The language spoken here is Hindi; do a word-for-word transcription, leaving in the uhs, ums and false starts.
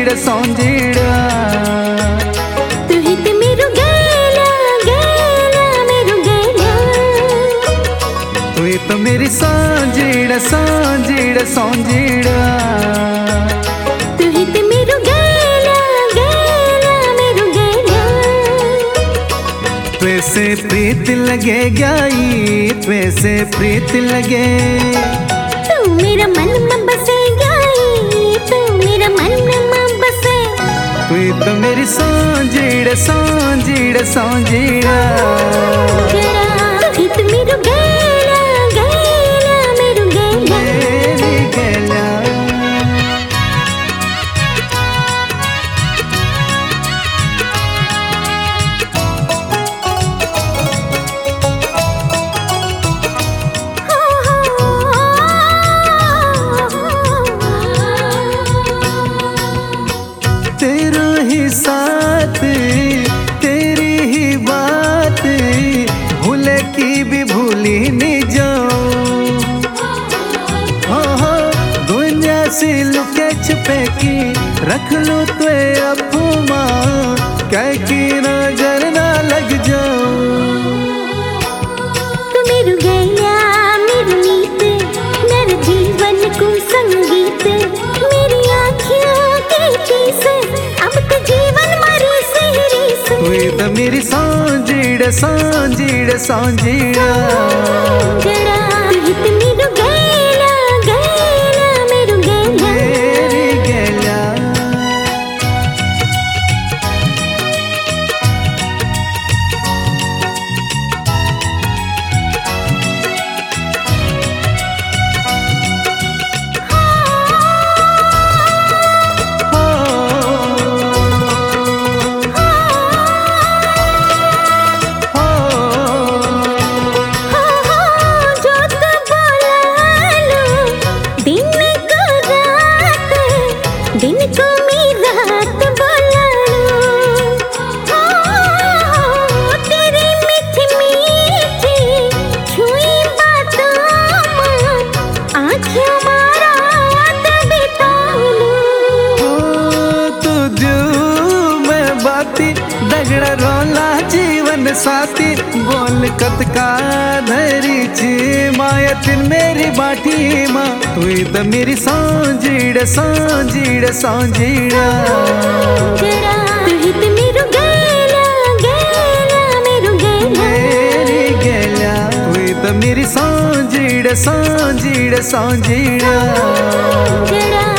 सांजीड़ सांजीड़ा तू ही ते मेरू गैला गैला मेरू गैला तू ही तो मेरी सांजीड़ सांजीड़ सांजीड़ा तू ही ते मेरू गैला गैला मेरू गैला त्वैसे प्रीत लगे गाई त्वैसे प्रीत लगे तू मेरा मन में बसे गाई तू मेरा मन में बसे तू ही तो मेरी सांजीड़ सांजीड़ सांजीड़ा तू ही ते मेरू गैला गैला मेरू गैला मेरी गैला तेरा ही साथ तेरी ही बात भूले की भी भूली नहीं जाऊं हाँ हाँ दुनिया से लुके छुपे की रख लो तो अफमा कह की नजर ना लग जाऊं तू मेरू गैला मेरू नीत मेरे जीवन को संगीत मेरी आँखों के तीस अब तो जीवन मरी सिहरी से तू ही तो मेरी सांजीड़ सांजीड़ सांजीड़ा जड़ा तू ही ते मेरू गैला गैला मेरू गैला मेरी गैला दिन को मी रात बोला तेरी मीठी मीठी छुई बातों आँखों मारा तू दिल में बाती दगड़ा रोला जीवन साथी बोल कत का धरी छी माया तिन मेरी बाटी माँ तू ही तो मेरी सांजीड़ सांजीड़ सांजीड़ा तू ही ते मेरू गैला गैला मेरू गैला मेरी गैला तू ही तो मेरी सांजीड़ सांजीड़ सांजीड़ा जड़ा